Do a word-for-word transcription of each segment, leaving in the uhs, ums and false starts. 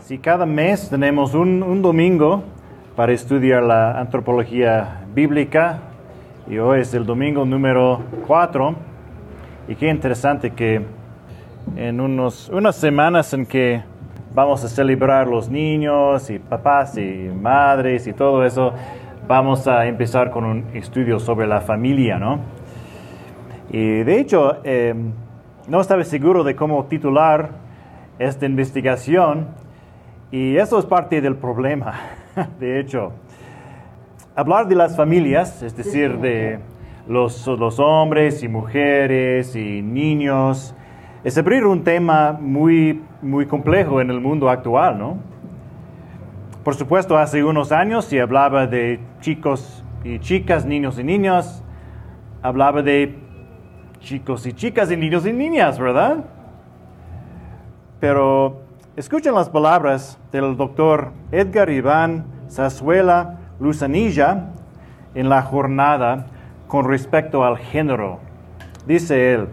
Sí, cada mes tenemos un, un domingo para estudiar la antropología bíblica y hoy es el domingo número cuatro. Y qué interesante que en unos, unas semanas en que vamos a celebrar los niños y papás y madres y todo eso, vamos a empezar con un estudio sobre la familia, ¿no? Y de hecho, eh, no estaba seguro de cómo titular esta investigación. Y eso es parte del problema, de hecho. Hablar de las familias, es decir, de los, los hombres y mujeres y niños, es abrir un tema muy, muy complejo en el mundo actual, ¿no? Por supuesto, hace unos años se hablaba de chicos y chicas, niños y niñas, hablaba de chicos y chicas y niños y niñas, ¿verdad? Pero escuchen las palabras del doctor Edgar Iván Zarzuela Luzanilla en la jornada con respecto al género. Dice él: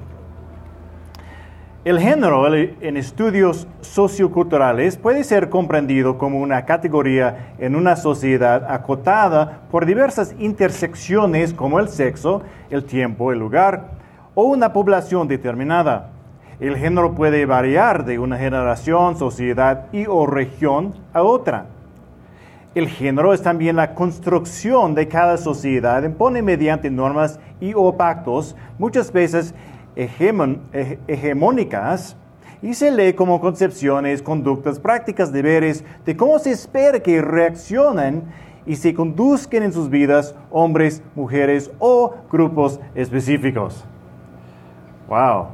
el género en estudios socioculturales puede ser comprendido como una categoría en una sociedad acotada por diversas intersecciones como el sexo, el tiempo, el lugar o una población determinada. El género puede variar de una generación, sociedad y o región a otra. El género es también la construcción de cada sociedad, impone mediante normas y o pactos, muchas veces hegemon, hege, hegemónicas, y se lee como concepciones, conductas, prácticas, deberes, de cómo se espera que reaccionen y se conduzcan en sus vidas hombres, mujeres o grupos específicos. ¡Wow!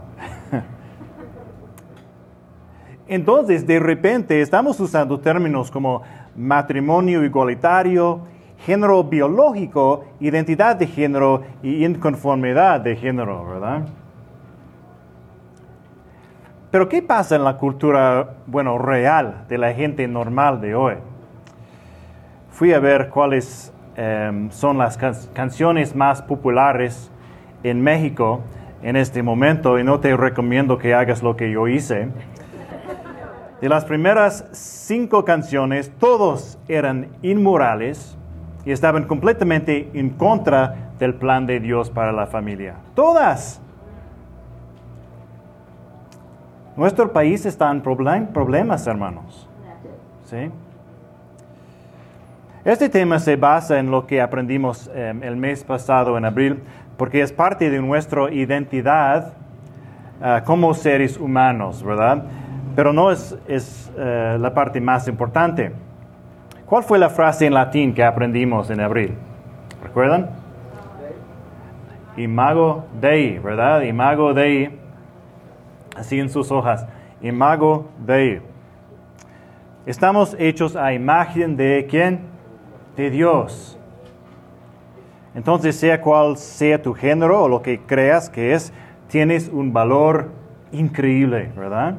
Entonces, de repente, estamos usando términos como matrimonio igualitario, género biológico, identidad de género y inconformidad de género, ¿verdad? Pero, ¿qué pasa en la cultura, bueno, real de la gente normal de hoy? Fui a ver cuáles eh, son las can- canciones más populares en México en este momento y no te recomiendo que hagas lo que yo hice. De las primeras cinco canciones, todos eran inmorales y estaban completamente en contra del plan de Dios para la familia. ¡Todas! Nuestro país está en problem- problemas, hermanos. ¿Sí? Este tema se basa en lo que aprendimos eh, el mes pasado, en abril, porque es parte de nuestra identidad uh, como seres humanos, ¿verdad? Pero no es, es uh, la parte más importante. ¿Cuál fue la frase en latín que aprendimos en abril? ¿Recuerdan? Imago Dei, ¿verdad? Imago Dei, así en sus hojas. Imago Dei. Estamos hechos a imagen de ¿quién? De Dios. Entonces, sea cual sea tu género o lo que creas que es, tienes un valor increíble, ¿verdad?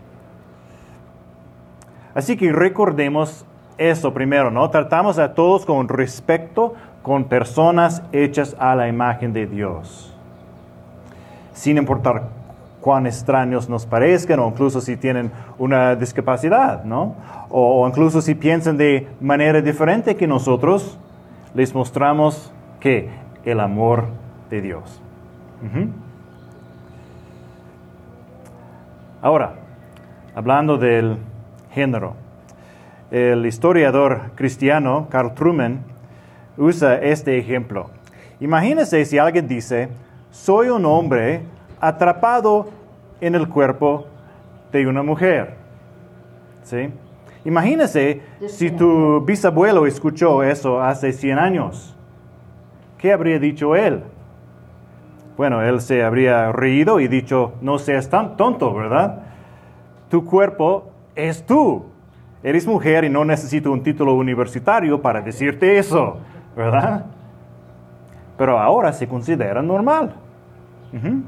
Así que recordemos eso primero, ¿no? Tratamos a todos con respeto, con personas hechas a la imagen de Dios. Sin importar cuán extraños nos parezcan, o incluso si tienen una discapacidad, ¿no? O, o incluso si piensan de manera diferente que nosotros, les mostramos que el amor de Dios. Uh-huh. Ahora, hablando del género. El historiador cristiano Carl Trueman usa este ejemplo. Imagínese si alguien dice: soy un hombre atrapado en el cuerpo de una mujer. ¿Sí? Imagínese si tu bisabuelo escuchó eso hace cien años. ¿Qué habría dicho él? Bueno, él se habría reído y dicho: no seas tan tonto, ¿verdad? Tu cuerpo es tú. Eres mujer y no necesito un título universitario para decirte eso, ¿verdad? Pero ahora se considera normal. Uh-huh.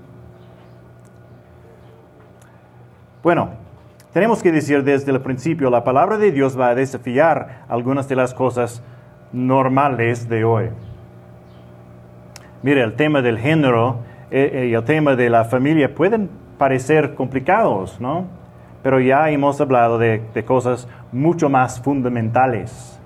Bueno, tenemos que decir desde el principio, la palabra de Dios va a desafiar algunas de las cosas normales de hoy. Mire, el tema del género y el tema de la familia pueden parecer complicados, ¿no? pero ya hemos hablado de, de cosas mucho más fundamentales.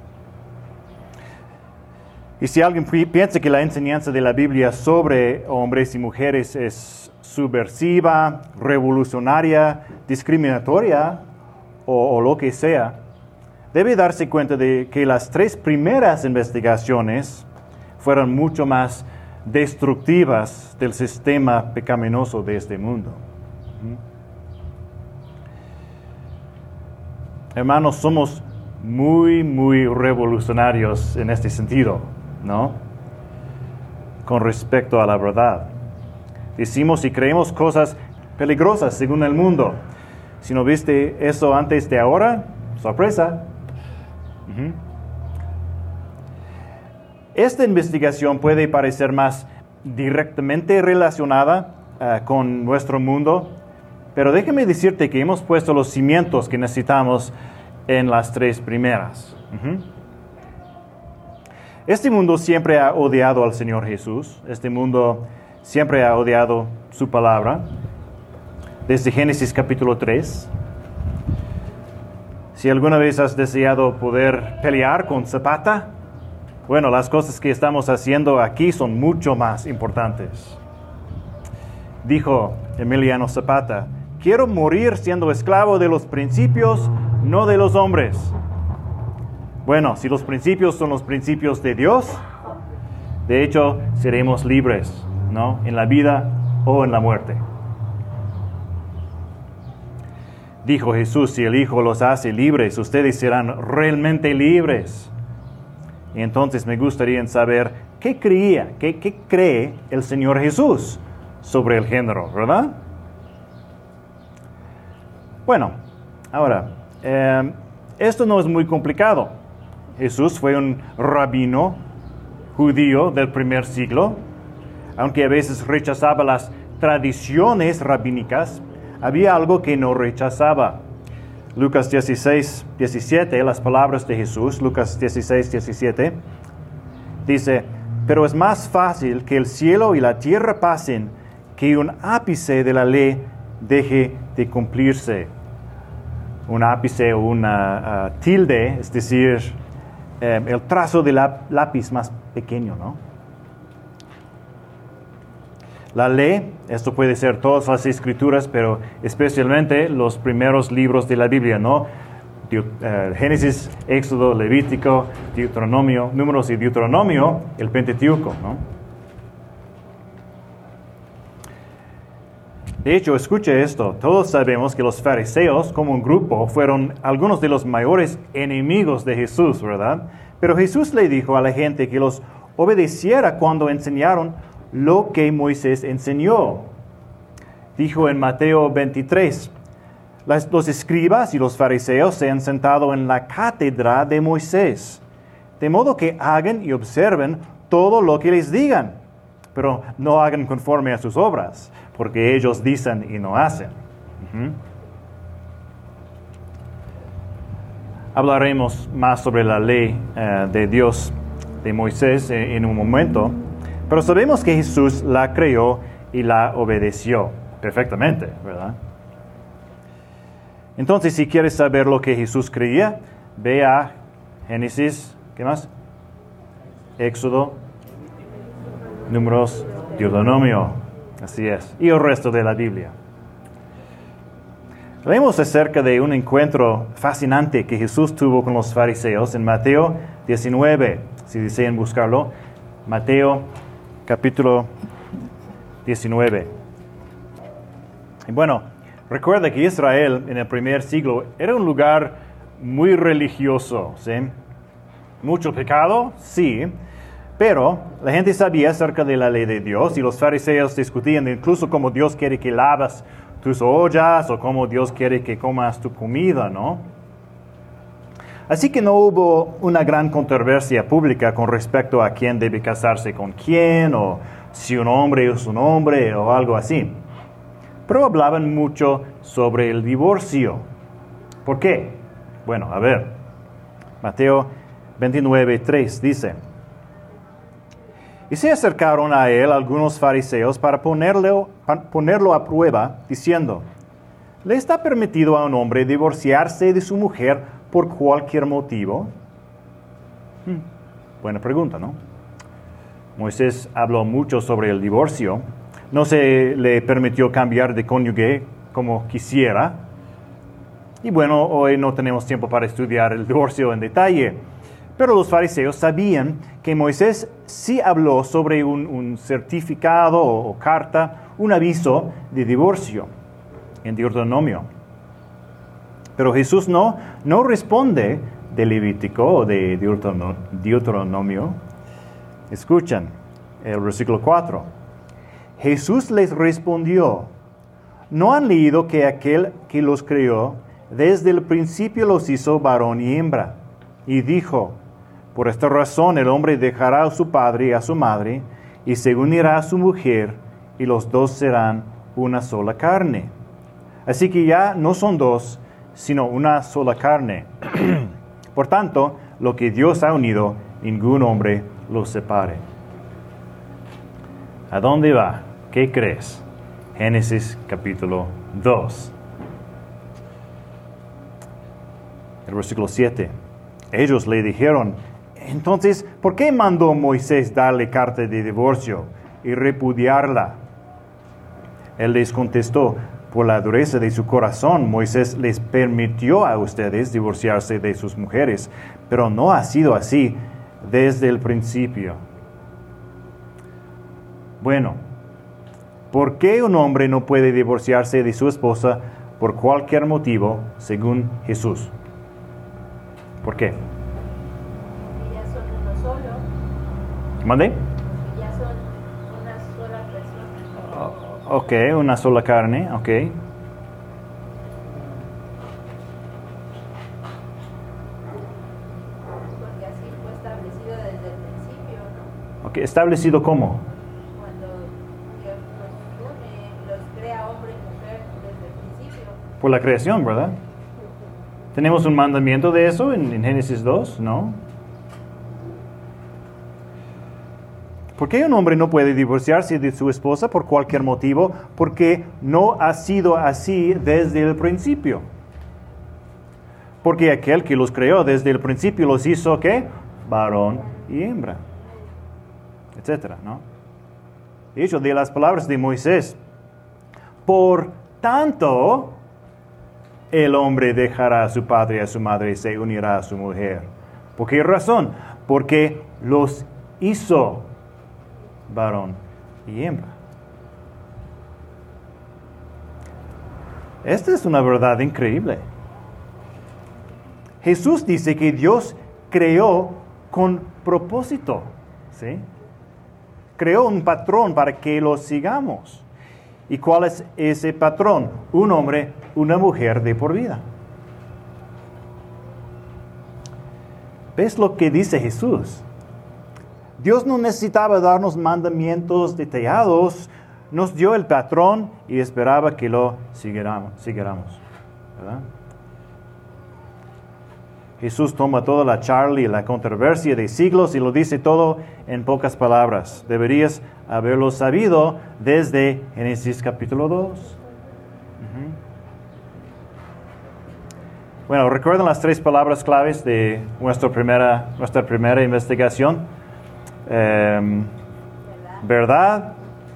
Y si alguien pi- piensa que la enseñanza de la Biblia sobre hombres y mujeres es subversiva, revolucionaria, discriminatoria o, o lo que sea, debe darse cuenta de que las tres primeras investigaciones fueron mucho más destructivas del sistema pecaminoso de este mundo. ¿Mm? Hermanos, somos muy, muy revolucionarios en este sentido, ¿no? Con respecto a la verdad. Decimos y creemos cosas peligrosas según el mundo. Si no viste eso antes de ahora, sorpresa. Uh-huh. Esta investigación puede parecer más directamente relacionada uh, con nuestro mundo, pero déjame decirte que hemos puesto los cimientos que necesitamos en las tres primeras. Uh-huh. Este mundo siempre ha odiado al Señor Jesús. Este mundo siempre ha odiado su palabra. Desde Génesis capítulo tres. Si alguna vez has deseado poder pelear con Zapata, bueno, las cosas que estamos haciendo aquí son mucho más importantes. Dijo Emiliano Zapata, quiero morir siendo esclavo de los principios, no de los hombres. Bueno, si los principios son los principios de Dios, de hecho, seremos libres, ¿no? En la vida o en la muerte. Dijo Jesús, si el Hijo los hace libres, ustedes serán realmente libres. Y entonces me gustaría saber qué creía, qué, qué cree el Señor Jesús sobre el género, ¿verdad? Bueno, ahora, eh, esto no es muy complicado. Jesús fue un rabino judío del primer siglo, aunque a veces rechazaba las tradiciones rabínicas. Había algo que no rechazaba. Lucas dieciséis, diecisiete, las palabras de Jesús, Lucas dieciséis, diecisiete, dice, pero es más fácil que el cielo y la tierra pasen que un ápice de la ley deje de cumplirse. Un ápice o una uh, tilde, es decir, eh, el trazo del lápiz más pequeño, ¿no? La ley, esto puede ser todas las escrituras, pero especialmente los primeros libros de la Biblia, ¿no? Deut- uh, Génesis, Éxodo, Levítico, Deuteronomio, Números y Deuteronomio, el Pentateuco, ¿no? De hecho, escuche esto, todos sabemos que los fariseos como un grupo fueron algunos de los mayores enemigos de Jesús, ¿verdad? Pero Jesús le dijo a la gente que los obedeciera cuando enseñaron lo que Moisés enseñó. Dijo en Mateo veintitrés, las, los escribas y los fariseos se han sentado en la cátedra de Moisés, de modo que hagan y observen todo lo que les digan, pero no hagan conforme a sus obras, porque ellos dicen y no hacen. Uh-huh. Hablaremos más sobre la ley uh, de Dios, de Moisés, en, en un momento. Pero sabemos que Jesús la creó y la obedeció perfectamente, ¿verdad? Entonces, si quieres saber lo que Jesús creía, ve a Génesis, ¿qué más? Éxodo, Números, Deuteronomio, así es, y el resto de la Biblia. Leemos acerca de un encuentro fascinante que Jesús tuvo con los fariseos en Mateo diecinueve, si desean buscarlo. Mateo capítulo diecinueve. Y bueno, recuerda que Israel en el primer siglo era un lugar muy religioso, ¿sí? Mucho pecado, sí, pero la gente sabía acerca de la ley de Dios y los fariseos discutían incluso cómo Dios quiere que lavas tus ollas o cómo Dios quiere que comas tu comida, ¿no? Así que no hubo una gran controversia pública con respecto a quién debe casarse con quién, o si un hombre es un hombre, o algo así. Pero hablaban mucho sobre el divorcio. ¿Por qué? Bueno, a ver. Mateo veintinueve, tres dice, y se acercaron a él algunos fariseos para ponerlo, para ponerlo a prueba, diciendo, ¿Le está permitido a un hombre divorciarse de su mujer por cualquier motivo? Hmm, buena pregunta, ¿no? Moisés habló mucho sobre el divorcio. No se le permitió cambiar de cónyuge como quisiera. Y bueno, hoy no tenemos tiempo para estudiar el divorcio en detalle. Pero los fariseos sabían que Moisés sí habló sobre un, un certificado o, o carta, un aviso de divorcio en Deuteronomio. Pero Jesús no, no responde de Levítico o de Deuteronomio. Escuchan el versículo cuatro. Jesús les respondió, ¿no han leído que aquel que los creó desde el principio los hizo varón y hembra? Y dijo, por esta razón el hombre dejará a su padre y a su madre, y se unirá a su mujer, y los dos serán una sola carne. Así que ya no son dos, sino una sola carne. Por tanto, lo que Dios ha unido, ningún hombre lo separe. ¿A dónde va? ¿Qué crees? Génesis capítulo dos. El versículo siete. Ellos le dijeron, entonces, ¿por qué mandó Moisés darle carta de divorcio y repudiarla? Él les contestó, por la dureza de su corazón, Moisés les permitió a ustedes divorciarse de sus mujeres, pero no ha sido así desde el principio. Bueno, ¿por qué un hombre no puede divorciarse de su esposa por cualquier motivo, según Jesús? ¿Por qué? Ya son uno solo. ¿Mande? Ya son una sola persona. Oh, ok, una sola carne, ok. Porque así fue establecido desde el principio, ¿no? Ok, ¿establecido cómo? Cuando Dios los une, los crea hombre y mujer desde el principio. Por la creación, ¿verdad? ¿Tenemos un mandamiento de eso en, en Génesis dos? ¿No? ¿Por qué un hombre no puede divorciarse de su esposa por cualquier motivo? Porque no ha sido así desde el principio. Porque aquel que los creó desde el principio los hizo, ¿qué? Varón y hembra. Etcétera, ¿no? De hecho, de las palabras de Moisés, por tanto, el hombre dejará a su padre y a su madre y se unirá a su mujer. ¿Por qué razón? Porque los hizo varón y hembra. Esta es una verdad increíble. Jesús dice que Dios creó con propósito, ¿sí? Creó un patrón para que lo sigamos. ¿Y cuál es ese patrón? Un hombre, una mujer de por vida. ¿Ves lo que dice Jesús? Dios no necesitaba darnos mandamientos detallados, nos dio el patrón y esperaba que lo siguiéramos, siguiéramos, ¿verdad? Jesús toma toda la charla y la controversia de siglos y lo dice todo en pocas palabras. Deberías haberlo sabido desde Génesis capítulo dos. Uh-huh. Bueno, ¿recuerdan las tres palabras claves de nuestra primera, nuestra primera investigación? Um, ¿Verdad? ¿Verdad?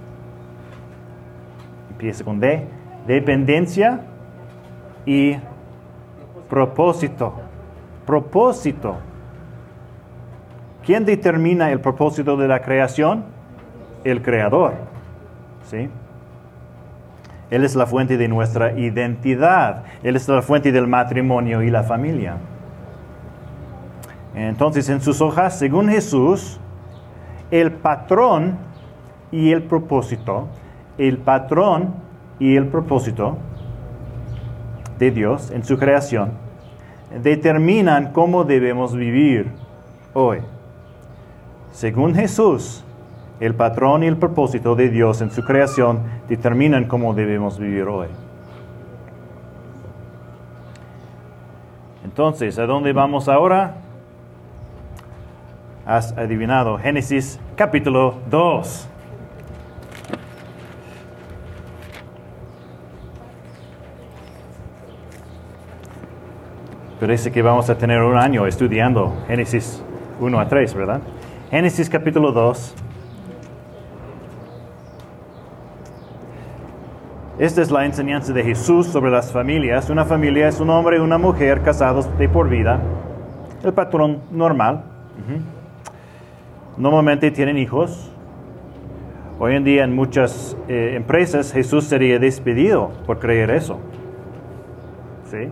Empieza con D. Dependencia y propósito. Propósito. ¿Quién determina el propósito de la creación? El Creador. ¿Sí? Él es la fuente de nuestra identidad. Él es la fuente del matrimonio y la familia. Entonces, en sus hojas, según Jesús, el patrón y el propósito, el patrón y el propósito de Dios en su creación determinan cómo debemos vivir hoy. Según Jesús, el patrón y el propósito de Dios en su creación determinan cómo debemos vivir hoy. Entonces, ¿a dónde vamos ahora? Has adivinado, Génesis capítulo dos. Parece que vamos a tener un año estudiando Génesis uno a tres, ¿verdad? Génesis capítulo dos. Esta es la enseñanza de Jesús sobre las familias. Una familia es un hombre y una mujer casados de por vida. El patrón normal. Uh-huh. Normalmente tienen hijos. Hoy en día en muchas eh, empresas Jesús sería despedido por creer eso. ¿Sí?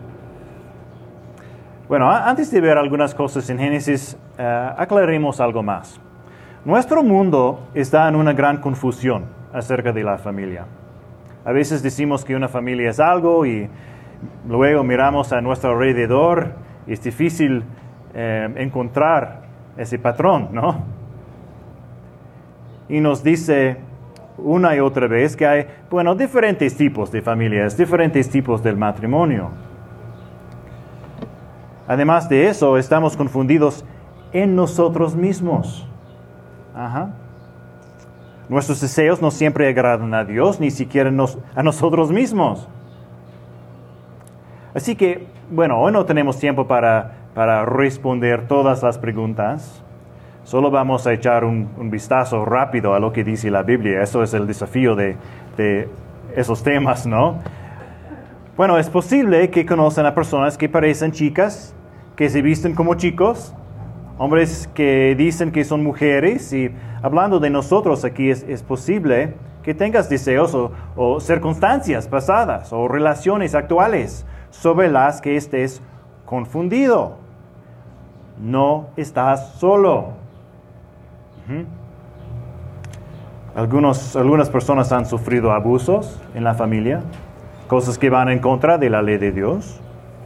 Bueno, a- antes de ver algunas cosas en Génesis, uh, aclaremos algo más. Nuestro mundo está en una gran confusión acerca de la familia. A veces decimos que una familia es algo y luego miramos a nuestro alrededor y es difícil eh, encontrar ese patrón, ¿no? Y nos dice una y otra vez que hay, bueno, diferentes tipos de familias, diferentes tipos del matrimonio. Además de eso, estamos confundidos en nosotros mismos. Ajá. Nuestros deseos no siempre agradan a Dios, ni siquiera nos, a nosotros mismos. Así que, bueno, hoy no tenemos tiempo para, para responder todas las preguntas. Solo vamos a echar un, un vistazo rápido a lo que dice la Biblia. Eso es el desafío de, de esos temas, ¿no? Bueno, es posible que conozcan a personas que parecen chicas, que se visten como chicos, hombres que dicen que son mujeres, y hablando de nosotros aquí es, es posible que tengas deseos o, o circunstancias pasadas o relaciones actuales sobre las que estés confundido. No estás solo. Uh-huh. Algunos, algunas personas han sufrido abusos en la familia, cosas que van en contra de la ley de Dios.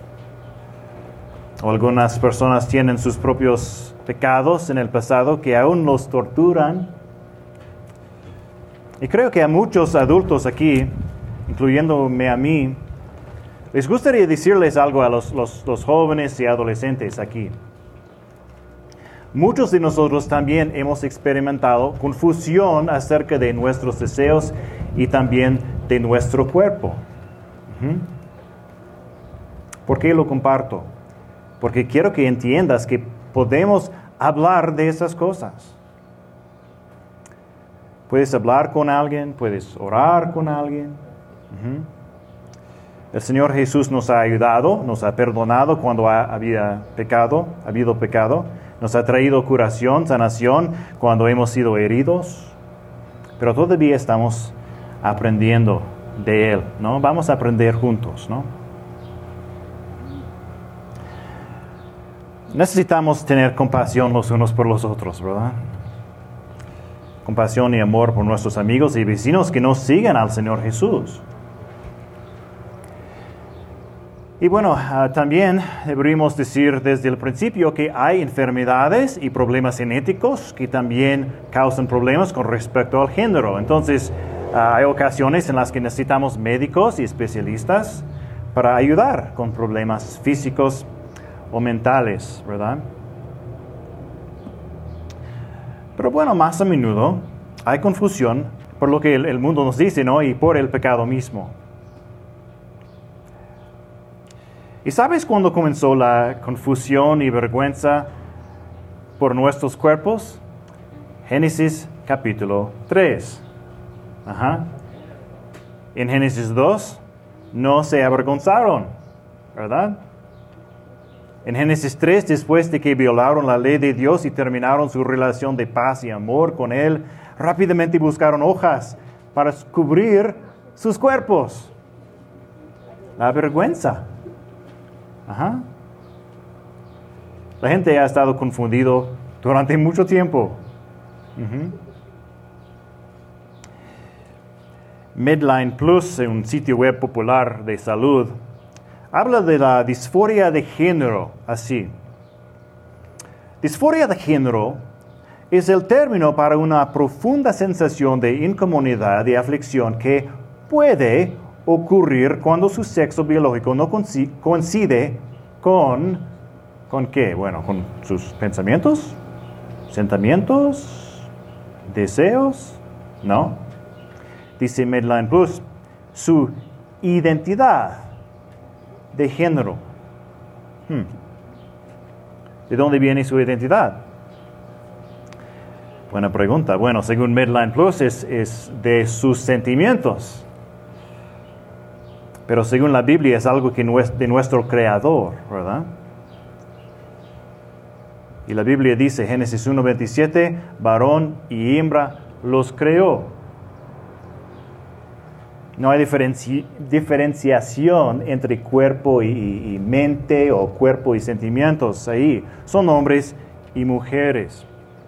O algunas personas tienen sus propios pecados en el pasado que aún los torturan. Y creo que a muchos adultos aquí, incluyéndome a mí, les gustaría decirles algo a los, los, los jóvenes y adolescentes aquí. Muchos de nosotros también hemos experimentado confusión acerca de nuestros deseos y también de nuestro cuerpo. Uh-huh. ¿Por qué lo comparto? Porque quiero que entiendas que podemos hablar de esas cosas. Puedes hablar con alguien, puedes orar con alguien. Uh-huh. El Señor Jesús nos ha ayudado, nos ha perdonado cuando ha, había pecado, ha habido pecado. Nos ha traído curación, sanación cuando hemos sido heridos. Pero todavía estamos aprendiendo de Él, ¿no? Vamos a aprender juntos, ¿no? Necesitamos tener compasión los unos por los otros, ¿verdad? Compasión y amor por nuestros amigos y vecinos que nos siguen al Señor Jesús. Y bueno, uh, también deberíamos decir desde el principio que hay enfermedades y problemas genéticos que también causan problemas con respecto al género. Entonces, uh, hay ocasiones en las que necesitamos médicos y especialistas para ayudar con problemas físicos o mentales, ¿verdad? Pero bueno, más a menudo hay confusión por lo que el, el mundo nos dice, ¿no? Y por el pecado mismo. ¿Y sabes cuándo comenzó la confusión y vergüenza por nuestros cuerpos? Génesis capítulo tres. Ajá. En Génesis dos no se avergonzaron, ¿verdad? En Génesis tres, después de que violaron la ley de Dios y terminaron su relación de paz y amor con Él, rápidamente buscaron hojas para cubrir sus cuerpos. La vergüenza. Ajá. La gente ha estado confundido durante mucho tiempo. Uh-huh. Medline Plus, un sitio web popular de salud, habla de la disforia de género así. Disforia de género es el término para una profunda sensación de incomodidad y aflicción que puede ocurrir cuando su sexo biológico no coincide con, ¿con qué? Bueno, con sus pensamientos, sentimientos, deseos, ¿no? Dice Medline Plus, su identidad de género. Hmm. ¿De dónde viene su identidad? Buena pregunta. Bueno, según Medline Plus es, es de sus sentimientos. Pero según la Biblia es algo que no es de nuestro Creador, ¿verdad? Y la Biblia dice, Génesis uno veintisiete, varón y hembra los creó. No hay diferenci- diferenciación entre cuerpo y, y, y mente o cuerpo y sentimientos ahí. Son hombres y mujeres.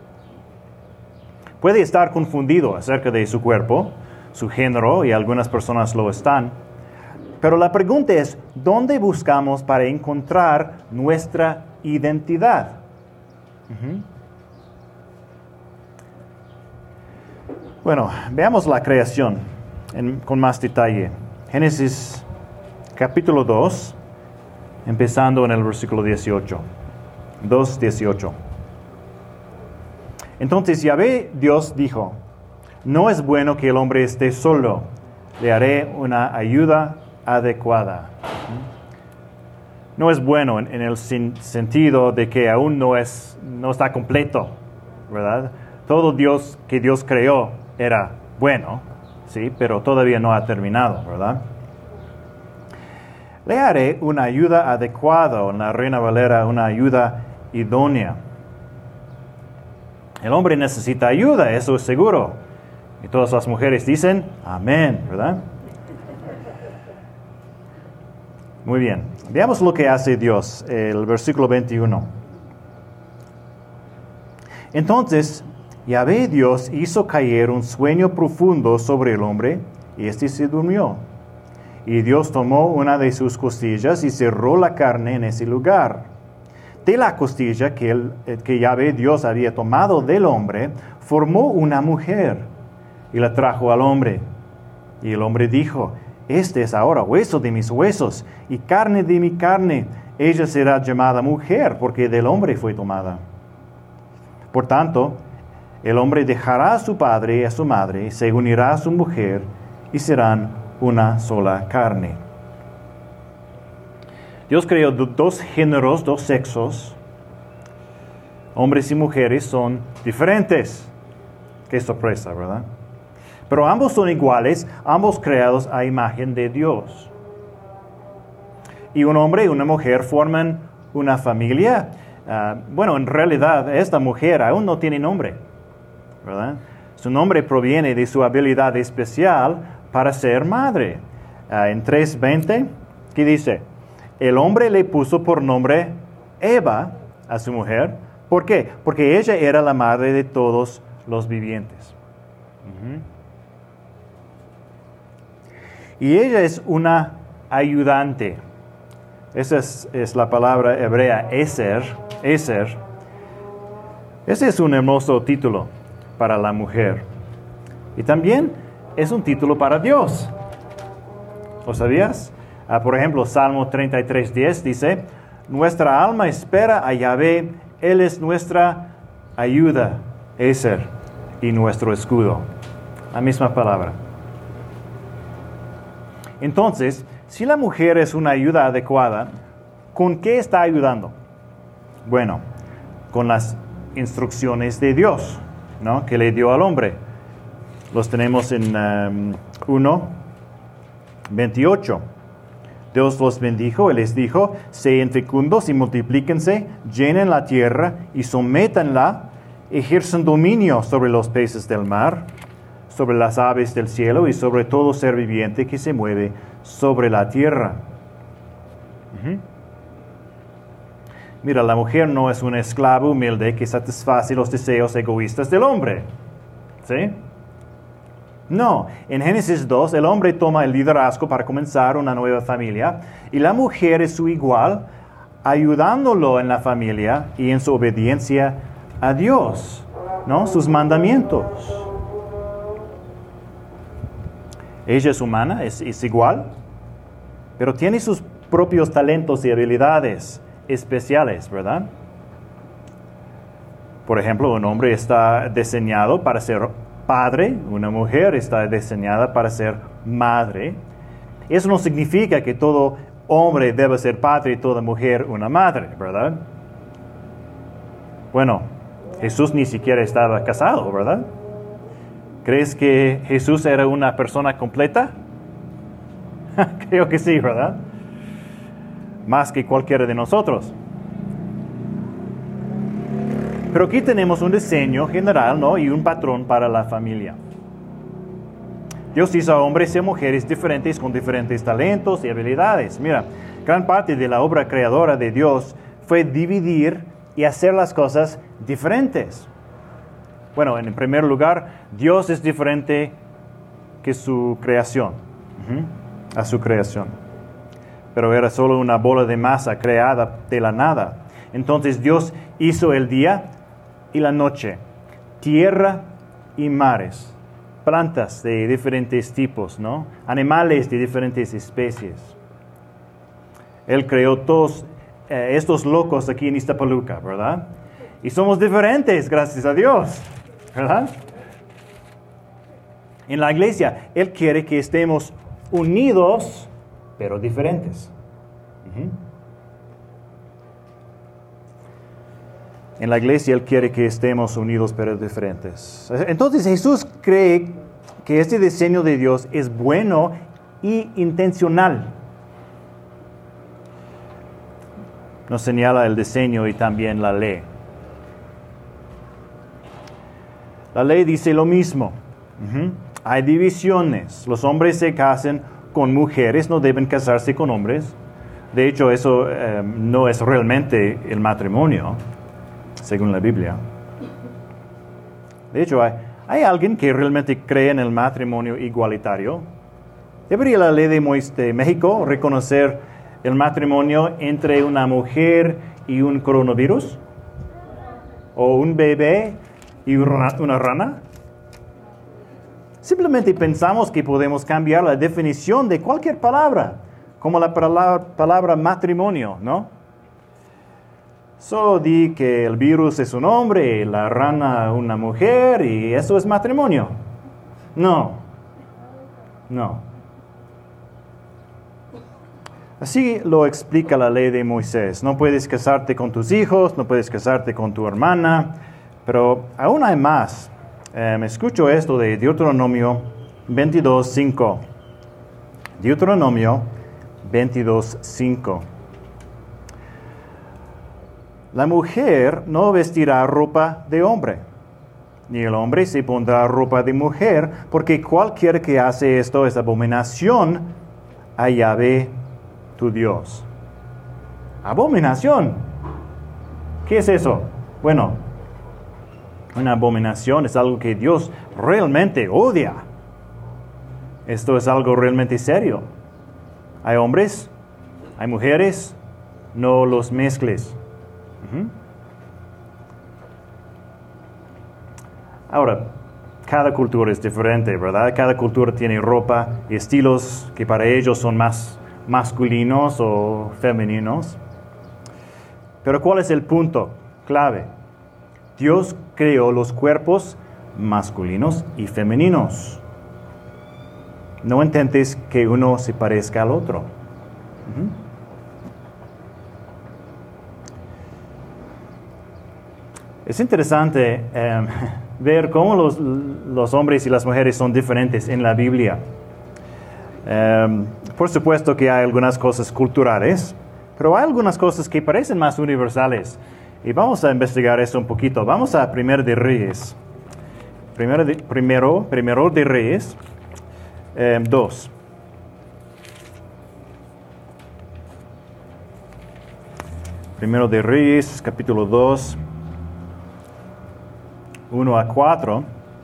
Puede estar confundido acerca de su cuerpo, su género, y algunas personas lo están. Pero la pregunta es, ¿dónde buscamos para encontrar nuestra identidad? Uh-huh. Bueno, veamos la creación en, con más detalle. Génesis capítulo dos, empezando en el versículo dieciocho. dos, dieciocho. Entonces Yahvé Dios dijo, no es bueno que el hombre esté solo, le haré una ayuda adecuada. No es bueno en, en el sin, sentido de que aún no, es, no está completo, ¿verdad? Todo Dios que Dios creó era bueno, sí, pero todavía no ha terminado, ¿verdad? Le haré una ayuda adecuada, o en la Reina Valera, una ayuda idónea. El hombre necesita ayuda, eso es seguro. Y todas las mujeres dicen, amén, ¿verdad? Muy bien, veamos lo que hace Dios, el versículo veintiuno. Entonces, Yahvé Dios hizo caer un sueño profundo sobre el hombre, y éste se durmió. Y Dios tomó una de sus costillas y cerró la carne en ese lugar. De la costilla que, el, que Yahvé Dios había tomado del hombre, formó una mujer y la trajo al hombre. Y el hombre dijo, este es ahora hueso de mis huesos y carne de mi carne. Ella será llamada mujer porque del hombre fue tomada. Por tanto, el hombre dejará a su padre y a su madre, se unirá a su mujer y serán una sola carne. Dios creó dos géneros, dos sexos. Hombres y mujeres son diferentes. Qué sorpresa, ¿verdad? Pero ambos son iguales, ambos creados a imagen de Dios. Y un hombre y una mujer forman una familia. Uh, bueno, en realidad esta mujer aún no tiene nombre, ¿verdad? Su nombre proviene de su habilidad especial para ser madre. Uh, en tres veinte, ¿qué dice? El hombre le puso por nombre Eva a su mujer. ¿Por qué? Porque ella era la madre de todos los vivientes. Uh-huh. Y ella es una ayudante. Esa es, es la palabra hebrea, eser. Eser. Ese es un hermoso título para la mujer. Y también es un título para Dios. ¿Lo sabías? Uh, por ejemplo, Salmo treinta y tres, diez dice, nuestra alma espera a Yahvé, Él es nuestra ayuda, Eser, y nuestro escudo. La misma palabra. Entonces, si la mujer es una ayuda adecuada, ¿con qué está ayudando? Bueno, con las instrucciones de Dios, ¿no? Que le dio al hombre. Los tenemos en um, uno veintiocho. Dios los bendijo y les dijo, sean fecundos y multiplíquense, llenen la tierra y sométanla, ejerzan dominio sobre los peces del mar, sobre las aves del cielo y sobre todo ser viviente que se mueve sobre la tierra. Uh-huh. Mira, la mujer no es una esclava humilde que satisface los deseos egoístas del hombre. ¿Sí? No, en Génesis dos el hombre toma el liderazgo para comenzar una nueva familia y la mujer es su igual, ayudándolo en la familia y en su obediencia a Dios, ¿no? Sus mandamientos. Ella es humana, es, es igual, pero tiene sus propios talentos y habilidades especiales, ¿verdad? Por ejemplo, un hombre está diseñado para ser padre, una mujer está diseñada para ser madre. Eso no significa que todo hombre debe ser padre y toda mujer una madre, ¿verdad? Bueno, Jesús ni siquiera estaba casado, ¿verdad? ¿Crees que Jesús era una persona completa? Creo que sí, ¿verdad? Más que cualquiera de nosotros. Pero aquí tenemos un diseño general, ¿no? Y un patrón para la familia. Dios hizo a hombres y mujeres diferentes con diferentes talentos y habilidades. Mira, gran parte de la obra creadora de Dios fue dividir y hacer las cosas diferentes. Bueno, en primer lugar, Dios es diferente que su creación, uh-huh, a su creación. Pero era solo una bola de masa creada de la nada. Entonces Dios hizo el día y la noche, tierra y mares, plantas de diferentes tipos, ¿no? Animales de diferentes especies. Él creó todos eh, estos locos aquí en Iztapaluca, ¿verdad? Y somos diferentes, gracias a Dios, ¿verdad? En la iglesia, Él quiere que estemos unidos, pero diferentes. Uh-huh. En la iglesia Él quiere que estemos unidos pero diferentes. Entonces Jesús cree que este diseño de Dios es bueno y intencional. Nos señala el diseño y también la ley. La ley dice lo mismo. Uh-huh. Hay divisiones. Los hombres se casan con mujeres, no deben casarse con hombres. De hecho, eso eh, no es realmente el matrimonio, según la Biblia. De hecho, ¿hay, ¿hay alguien que realmente cree en el matrimonio igualitario? ¿Debería la ley de, Moisés, de México reconocer el matrimonio entre una mujer y un coronavirus? ¿O un bebé y una rana? Simplemente pensamos que podemos cambiar la definición de cualquier palabra, como la palabra, palabra matrimonio, ¿no? Solo di que el virus es un hombre y la rana una mujer y eso es matrimonio. No, no. Así lo explica la ley de Moisés. No puedes casarte con tus hijos, no puedes casarte con tu hermana, pero aún hay más. Eh, me escucho esto de Deuteronomio veintidós, cinco. Deuteronomio veintidós, cinco. La mujer no vestirá ropa de hombre, ni el hombre se pondrá ropa de mujer, porque cualquiera que hace esto es abominación a Yahvé tu Dios. Abominación. ¿Qué es eso? Bueno, una abominación es algo que Dios realmente odia. Esto es algo realmente serio. Hay hombres, hay mujeres, no los mezcles. Uh-huh. Ahora, cada cultura es diferente, ¿verdad? Cada cultura tiene ropa y estilos que para ellos son más masculinos o femeninos. Pero ¿cuál es el punto clave? Dios creó los cuerpos masculinos y femeninos. No intentes que uno se parezca al otro. Uh-huh. Es interesante eh, ver cómo los, los hombres y las mujeres son diferentes en la Biblia. Eh, por supuesto que hay algunas cosas culturales, pero hay algunas cosas que parecen más universales. Y vamos a investigar eso un poquito. Vamos a Primero de Reyes. Primero de, primero, primero de Reyes eh, dos. Primero de Reyes, capítulo dos. uno a cuatro.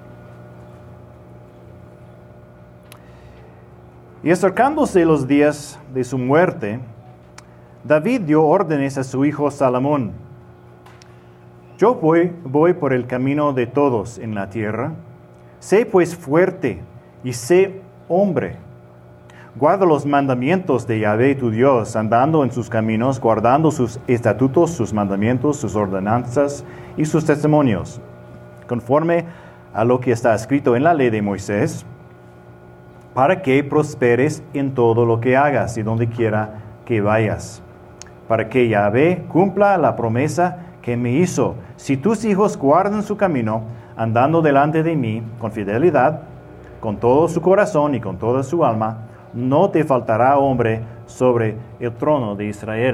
Y acercándose los días de su muerte, David dio órdenes a su hijo Salomón. Yo voy, voy por el camino de todos en la tierra. Sé pues fuerte y sé hombre. Guarda los mandamientos de Yahvé tu Dios, andando en sus caminos, guardando sus estatutos, sus mandamientos, sus ordenanzas y sus testimonios, conforme a lo que está escrito en la ley de Moisés, para que prosperes en todo lo que hagas y donde quiera que vayas, para que Yahvé cumpla la promesa que me hizo. Si tus hijos guardan su camino, andando delante de mí con fidelidad, con todo su corazón y con toda su alma, no te faltará hombre sobre el trono de Israel.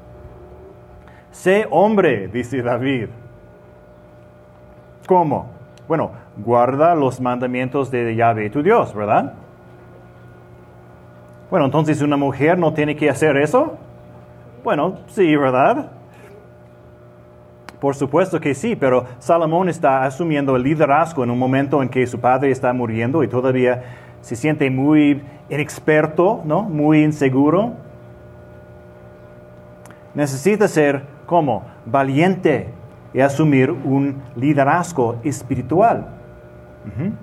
Sé hombre, dice David. ¿Cómo? Bueno, guarda los mandamientos de Yahvé tu Dios, ¿verdad? Bueno, entonces una mujer no tiene que hacer eso. Bueno, sí, ¿verdad? Por supuesto que sí, pero Salomón está asumiendo el liderazgo en un momento en que su padre está muriendo y todavía se siente muy inexperto, ¿no? Muy inseguro. Necesita ser, ¿cómo? Valiente y asumir un liderazgo espiritual. Uh-huh.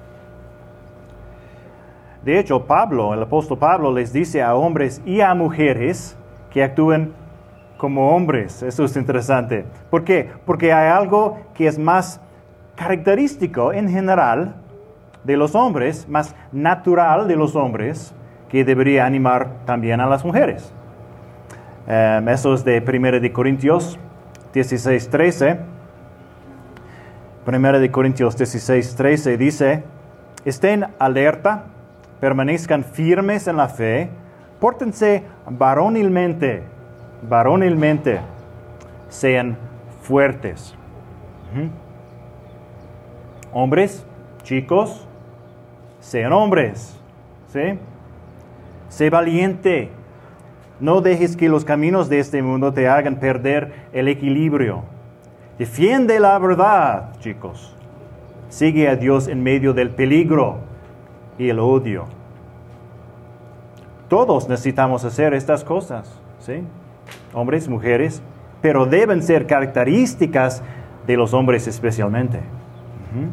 De hecho, Pablo, el apóstol Pablo, les dice a hombres y a mujeres que actúen como hombres. Eso es interesante. ¿Por qué? Porque hay algo que es más característico en general de los hombres, más natural de los hombres, que debería animar también a las mujeres. Um, eso es de primera de Corintios dieciséis trece. primera de Corintios dieciséis trece dice: estén alerta, permanezcan firmes en la fe, pórtense varonilmente, varonilmente, sean fuertes. Uh-huh. Hombres, chicos, sean hombres, ¿sí? Sé valiente. No dejes que los caminos de este mundo te hagan perder el equilibrio. Defiende la verdad, chicos. Sigue a Dios en medio del peligro y el odio. Todos necesitamos hacer estas cosas, ¿sí? Hombres, mujeres, pero deben ser características de los hombres especialmente. Uh-huh.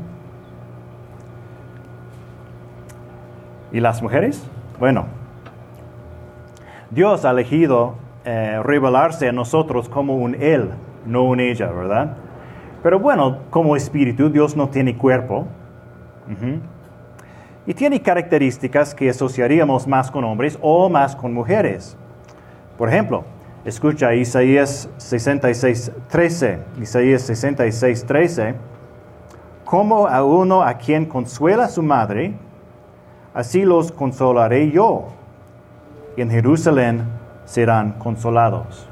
¿Y las mujeres? Bueno, Dios ha elegido eh, revelarse a nosotros como un Él, no un ella, ¿verdad? Pero bueno, como espíritu, Dios no tiene cuerpo. Uh-huh. Y tiene características que asociaríamos más con hombres o más con mujeres. Por ejemplo, escucha Isaías sesenta y seis trece. Isaías sesenta y seis trece. Como a uno a quien consuela su madre, así los consolaré yo. En Jerusalén serán consolados.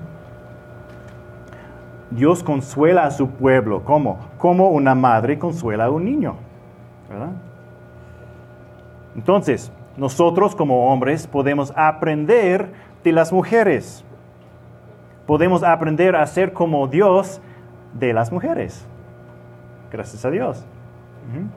Dios consuela a su pueblo. ¿Cómo? Como una madre consuela a un niño, ¿verdad? Entonces, nosotros como hombres podemos aprender de las mujeres. Podemos aprender a ser como Dios de las mujeres. Gracias a Dios. Uh-huh.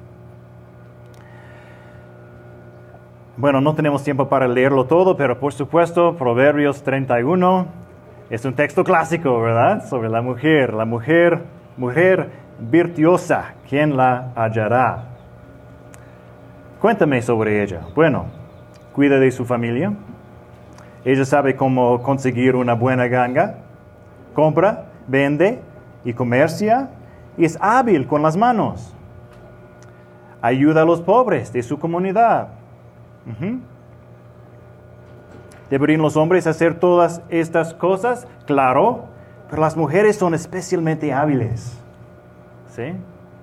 Bueno, no tenemos tiempo para leerlo todo, pero por supuesto, Proverbios treinta y uno es un texto clásico, ¿verdad? Sobre la mujer. La mujer, mujer virtuosa, ¿quién la hallará? Cuéntame sobre ella. Bueno, cuida de su familia. Ella sabe cómo conseguir una buena ganga. Compra, vende y comercia. Y es hábil con las manos. Ayuda a los pobres de su comunidad. Uh-huh. ¿Deberían los hombres hacer todas estas cosas? Claro, pero las mujeres son especialmente hábiles. ¿Sí?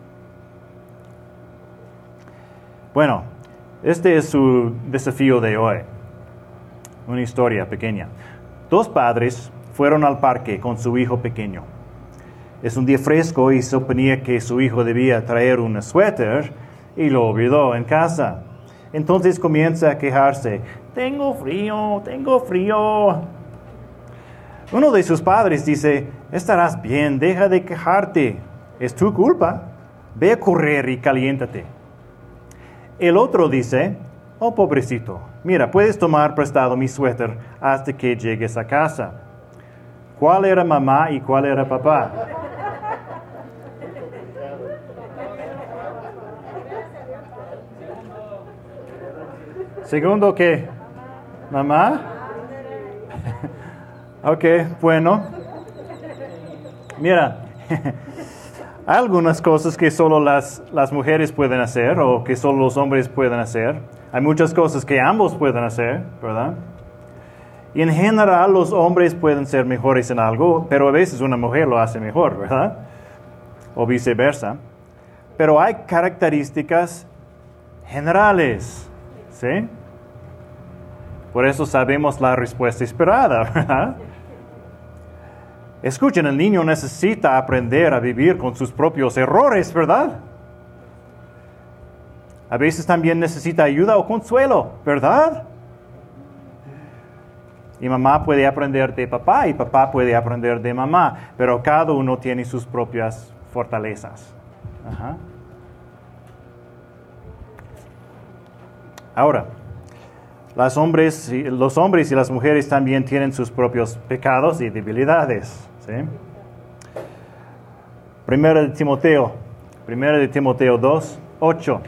Bueno, este es su desafío de hoy. Una historia pequeña. Dos padres fueron al parque con su hijo pequeño. Es un día fresco y suponía que su hijo debía traer un suéter y lo olvidó en casa. Entonces comienza a quejarse. Tengo frío, tengo frío. Uno de sus padres dice, estarás bien, deja de quejarte. Es tu culpa. Ve a correr y caliéntate. El otro dice, oh pobrecito, mira, puedes tomar prestado mi suéter hasta que llegues a casa. ¿Cuál era mamá y cuál era papá? Segundo, ¿qué? ¿Mamá? Ok, bueno. Mira, hay algunas cosas que solo las, las mujeres pueden hacer o que solo los hombres pueden hacer. Hay muchas cosas que ambos pueden hacer, ¿verdad? Y en general los hombres pueden ser mejores en algo, pero a veces una mujer lo hace mejor, ¿verdad? O viceversa. Pero hay características generales, ¿sí? Por eso sabemos la respuesta esperada, ¿verdad? Escuchen, el niño necesita aprender a vivir con sus propios errores, ¿verdad? A veces también necesita ayuda o consuelo, ¿verdad? Y mamá puede aprender de papá y papá puede aprender de mamá, pero cada uno tiene sus propias fortalezas. Ajá. Ahora, las hombres, los hombres y las mujeres también tienen sus propios pecados y debilidades. ¿Sí? Primera de Timoteo, Primera de Timoteo dos, ocho.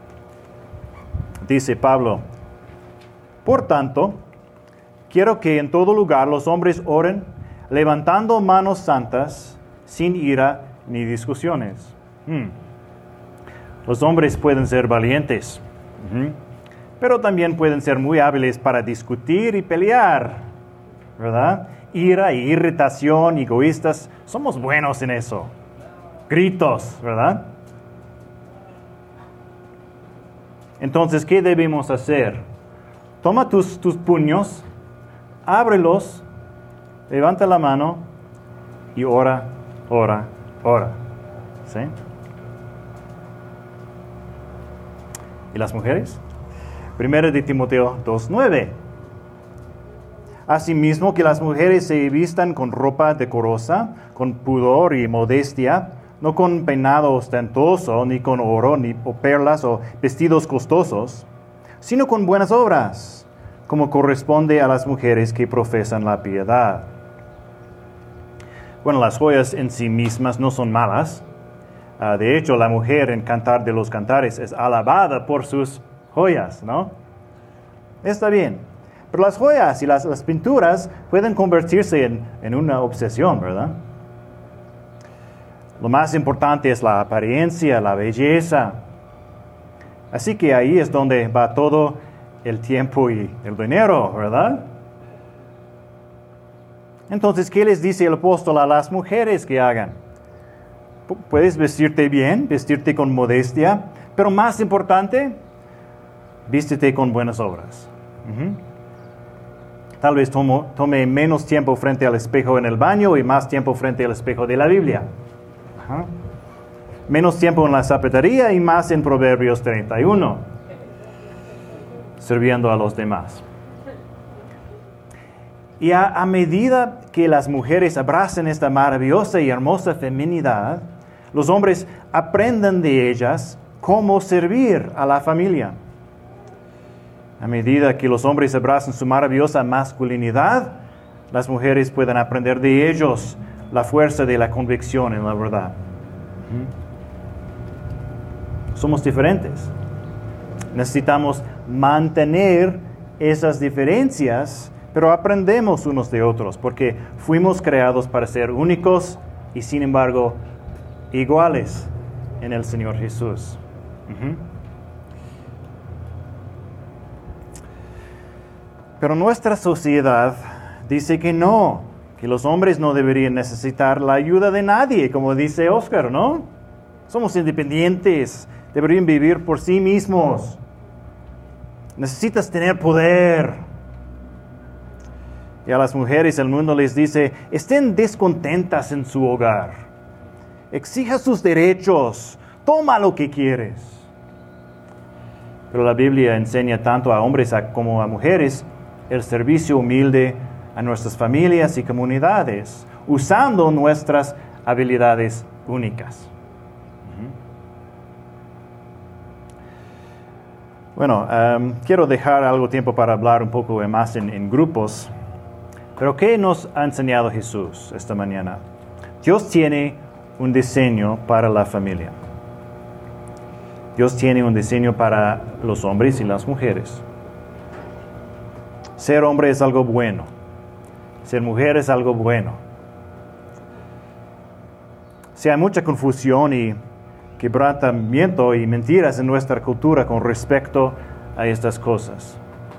Dice Pablo: por tanto, quiero que en todo lugar los hombres oren, levantando manos santas, sin ira ni discusiones. Hmm. Los hombres pueden ser valientes, uh-huh, pero también pueden ser muy hábiles para discutir y pelear, ¿verdad? Ira e irritación, egoístas, somos buenos en eso. Gritos, ¿verdad? Entonces, ¿qué debemos hacer? Toma tus, tus puños, ábrelos, levanta la mano y ora, ora, ora. ¿Sí? ¿Y las mujeres? Primera de Timoteo dos, nueve. Asimismo, que las mujeres se vistan con ropa decorosa, con pudor y modestia, no con peinado ostentoso, ni con oro, ni o perlas o vestidos costosos, sino con buenas obras, como corresponde a las mujeres que profesan la piedad. Bueno, las joyas en sí mismas no son malas. Uh, de hecho, la mujer en Cantar de los Cantares es alabada por sus joyas, ¿no? Está bien. Pero las joyas y las, las pinturas pueden convertirse en, en una obsesión, ¿verdad? Lo más importante es la apariencia, la belleza. Así que ahí es donde va todo el tiempo y el dinero, ¿verdad? Entonces, ¿qué les dice el apóstol a las mujeres que hagan? Puedes vestirte bien, vestirte con modestia, pero más importante, vístete con buenas obras. Uh-huh. Tal vez tomo, tome menos tiempo frente al espejo en el baño y más tiempo frente al espejo de la Biblia. Uh-huh. Menos tiempo en la zapatería y más en Proverbios treinta y uno, sirviendo a los demás. Y a, a medida que las mujeres abracen esta maravillosa y hermosa feminidad, los hombres aprenden de ellas cómo servir a la familia. A medida que los hombres abrazan su maravillosa masculinidad, las mujeres pueden aprender de ellos la fuerza de la convicción en la verdad. Somos diferentes. Necesitamos mantener esas diferencias, pero aprendemos unos de otros, porque fuimos creados para ser únicos y sin embargo iguales en el Señor Jesús. Uh-huh. Pero nuestra sociedad dice que no, que los hombres no deberían necesitar la ayuda de nadie, como dice Oscar, ¿no? Somos independientes, deberían vivir por sí mismos. Necesitas tener poder. Y a las mujeres el mundo les dice, estén descontentas en su hogar. Exija sus derechos, toma lo que quieres. Pero la Biblia enseña tanto a hombres como a mujeres el servicio humilde a nuestras familias y comunidades, usando nuestras habilidades únicas. Bueno, um, quiero dejar algo tiempo para hablar un poco más en, en grupos. Pero ¿qué nos ha enseñado Jesús esta mañana? Dios tiene un diseño para la familia. Dios tiene un diseño para los hombres y las mujeres. Ser hombre es algo bueno. Ser mujer es algo bueno. Si hay mucha confusión y quebrantamiento y mentiras en nuestra cultura con respecto a estas cosas.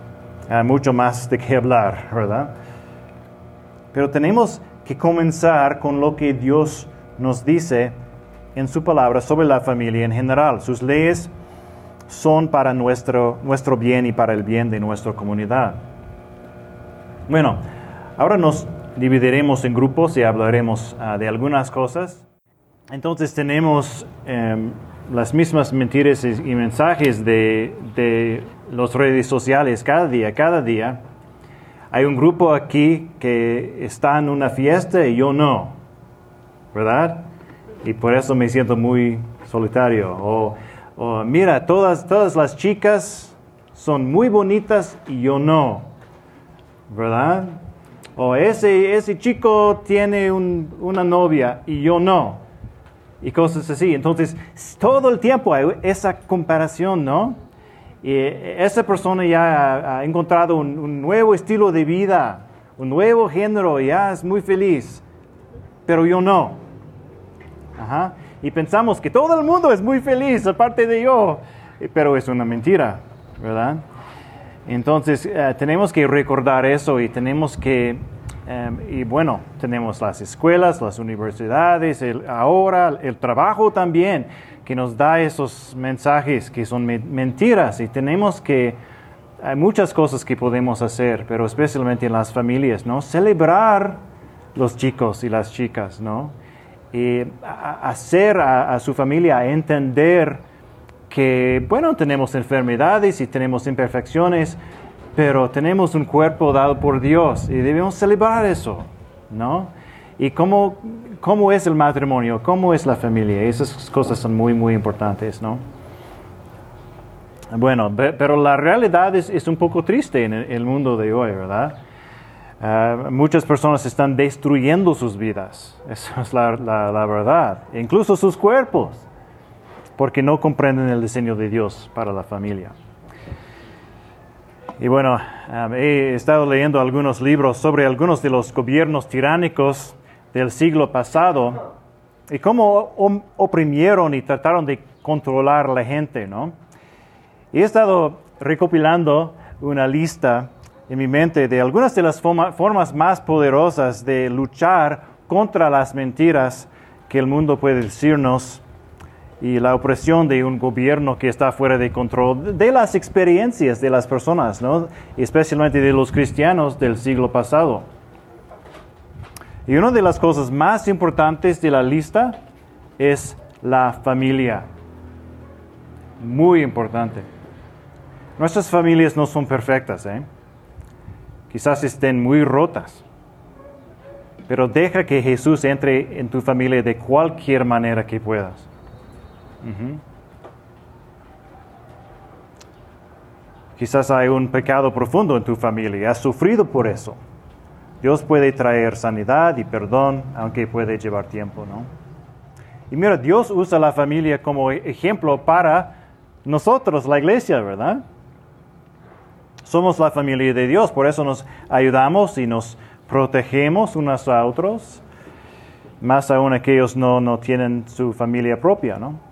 Hay mucho más de qué hablar, ¿verdad? Pero tenemos que comenzar con lo que Dios nos dice en su palabra sobre la familia en general. Sus leyes son para nuestro, nuestro bien y para el bien de nuestra comunidad. Bueno, ahora nos dividiremos en grupos y hablaremos uh, de algunas cosas. Entonces tenemos um, las mismas mentiras y, y mensajes de, de las redes sociales cada día, cada día. Hay un grupo aquí que está en una fiesta y yo no, ¿verdad? Y por eso me siento muy solitario. O, o mira, todas, todas las chicas son muy bonitas y yo no, ¿verdad? O ese, ese chico tiene un, una novia y yo no. Y cosas así. Entonces, todo el tiempo hay esa comparación, ¿no? Y esa persona ya ha, ha encontrado un, un nuevo estilo de vida, un nuevo género, ya es muy feliz. Pero yo no. Ajá. Y pensamos que todo el mundo es muy feliz, aparte de yo. Pero es una mentira, ¿verdad? Entonces, uh, tenemos que recordar eso y tenemos que, um, y bueno, tenemos las escuelas, las universidades, el, ahora el trabajo también, que nos da esos mensajes que son me- mentiras y tenemos que, hay muchas cosas que podemos hacer, pero especialmente en las familias, ¿no? Celebrar los chicos y las chicas, ¿no? Y a- hacer a, a su familia entender que, bueno, tenemos enfermedades y tenemos imperfecciones, pero tenemos un cuerpo dado por Dios y debemos celebrar eso, ¿no? Y cómo, cómo es el matrimonio, cómo es la familia, esas cosas son muy, muy importantes, ¿no? Bueno, pero la realidad es, es un poco triste en el mundo de hoy, ¿verdad? Uh, muchas personas están destruyendo sus vidas, esa es la, la, la verdad, incluso sus cuerpos, porque no comprenden el diseño de Dios para la familia. Y bueno, um, he estado leyendo algunos libros sobre algunos de los gobiernos tiránicos del siglo pasado y cómo oprimieron y trataron de controlar a la gente, ¿no? Y he estado recopilando una lista en mi mente de algunas de las forma, formas más poderosas de luchar contra las mentiras que el mundo puede decirnos y la opresión de un gobierno que está fuera de control, de las experiencias de las personas, ¿no? Especialmente de los cristianos del siglo pasado. Y una de las cosas más importantes de la lista es la familia. Muy importante. Nuestras familias no son perfectas, ¿eh? Quizás estén muy rotas. Pero deja que Jesús entre en tu familia de cualquier manera que puedas. Uh-huh. Quizás hay un pecado profundo en tu familia, has sufrido por eso. Dios puede traer sanidad y perdón, aunque puede llevar tiempo, ¿no? Y mira, Dios usa la familia como ejemplo para nosotros, la iglesia, ¿verdad? Somos la familia de Dios, por eso nos ayudamos y nos protegemos unos a otros, más aún aquellos no, no tienen su familia propia, ¿no?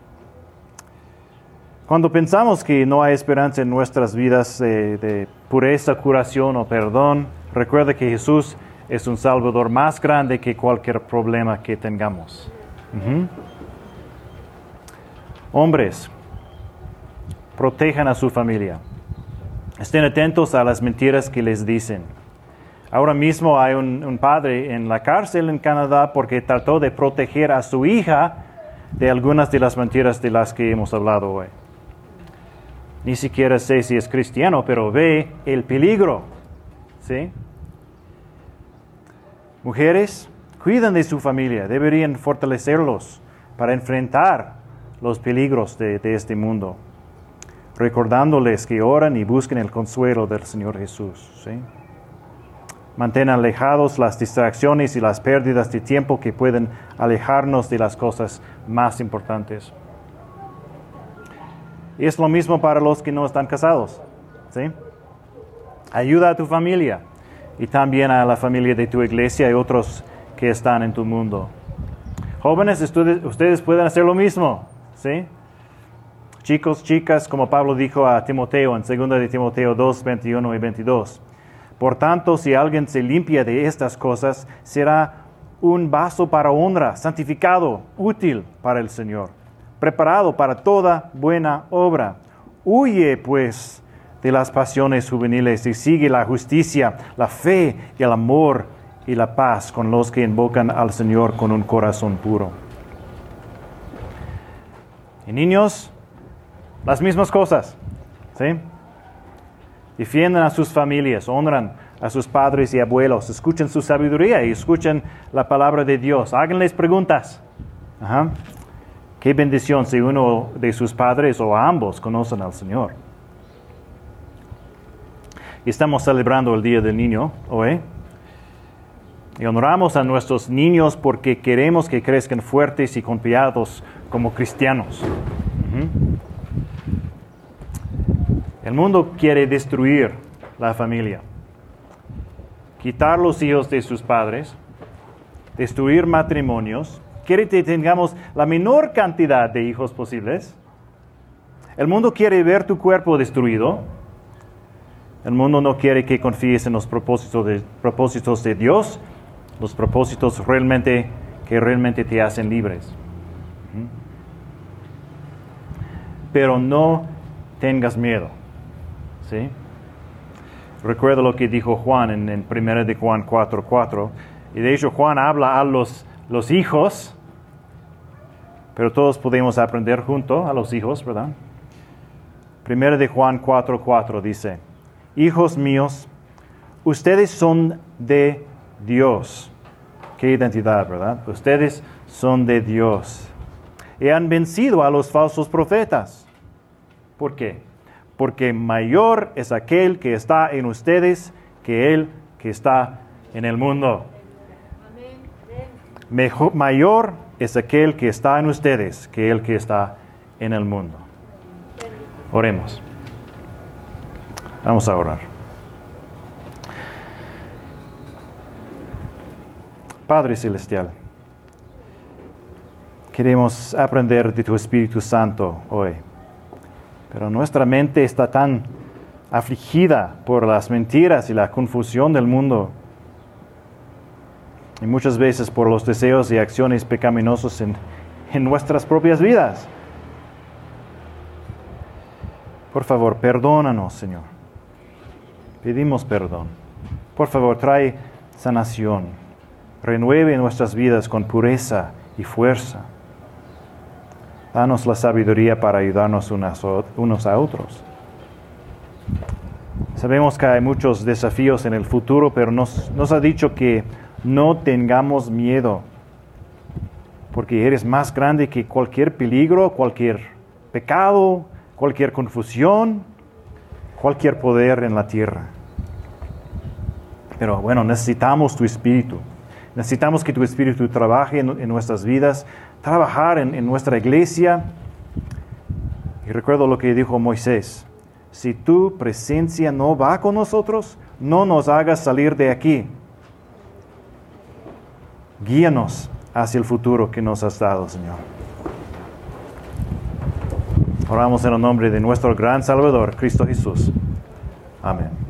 Cuando pensamos que no hay esperanza en nuestras vidas de, de pureza, curación o perdón, recuerda que Jesús es un Salvador más grande que cualquier problema que tengamos. Uh-huh. Hombres, protejan a su familia. Estén atentos a las mentiras que les dicen. Ahora mismo hay un, un padre en la cárcel en Canadá porque trató de proteger a su hija de algunas de las mentiras de las que hemos hablado hoy. Ni siquiera sé si es cristiano, pero ve el peligro, ¿sí? Mujeres, cuidan de su familia, deberían fortalecerlos para enfrentar los peligros de, de este mundo, recordándoles que oran y busquen el consuelo del Señor Jesús, ¿sí? Mantengan alejados las distracciones y las pérdidas de tiempo que pueden alejarnos de las cosas más importantes. Y es lo mismo para los que no están casados, ¿sí? Ayuda a tu familia y también a la familia de tu iglesia y otros que están en tu mundo. Jóvenes, ustedes, ustedes pueden hacer lo mismo, ¿sí? Chicos, chicas, como Pablo dijo a Timoteo en segunda de Timoteo dos, veintiuno y veintidós. Por tanto, si alguien se limpia de estas cosas, será un vaso para honra, santificado, útil para el Señor, preparado para toda buena obra. Huye, pues, de las pasiones juveniles y sigue la justicia, la fe y el amor y la paz con los que invocan al Señor con un corazón puro. Y niños, las mismas cosas, ¿sí? Defiendan a sus familias, honran a sus padres y abuelos, escuchen su sabiduría y escuchen la palabra de Dios. Háganles preguntas. Ajá. Qué bendición si uno de sus padres o ambos conocen al Señor. Y estamos celebrando el Día del Niño hoy. Y honramos a nuestros niños porque queremos que crezcan fuertes y confiados como cristianos. Uh-huh. El mundo quiere destruir la familia, quitar los hijos de sus padres, destruir matrimonios. Quiere que tengamos la menor cantidad de hijos posibles. El mundo quiere ver tu cuerpo destruido. El mundo no quiere que confíes en los propósitos de, propósitos de Dios, los propósitos realmente que realmente te hacen libres. Pero no tengas miedo. ¿Sí? Recuerda lo que dijo Juan en, en primera de Juan cuatro cuatro. Y de hecho Juan habla a los, los hijos, pero todos podemos aprender junto a los hijos, ¿verdad? primera de Juan cuatro cuatro dice: hijos míos, ustedes son de Dios. Qué identidad, ¿verdad? Ustedes son de Dios. Y han vencido a los falsos profetas. ¿Por qué? Porque mayor es aquel que está en ustedes que el que está en el mundo. Mejor, mayor es aquel que está en ustedes que el que está en el mundo. Oremos. Vamos a orar. Padre Celestial, queremos aprender de tu Espíritu Santo hoy. Pero nuestra mente está tan afligida por las mentiras y la confusión del mundo. Y muchas veces por los deseos y acciones pecaminosos en, en nuestras propias vidas. Por favor, perdónanos, Señor. Pedimos perdón. Por favor, trae sanación. Renueve nuestras vidas con pureza y fuerza. Danos la sabiduría para ayudarnos unos a otros. Sabemos que hay muchos desafíos en el futuro, pero nos, nos ha dicho que no tengamos miedo, porque eres más grande que cualquier peligro, cualquier pecado, cualquier confusión, cualquier poder en la tierra. Pero bueno, necesitamos tu Espíritu. Necesitamos que tu Espíritu trabaje en, en nuestras vidas, trabajar en, en nuestra iglesia. Y recuerdo lo que dijo Moisés: si tu presencia no va con nosotros, no nos hagas salir de aquí. Guíanos hacia el futuro que nos has dado, Señor. Oramos en el nombre de nuestro gran Salvador, Cristo Jesús. Amén.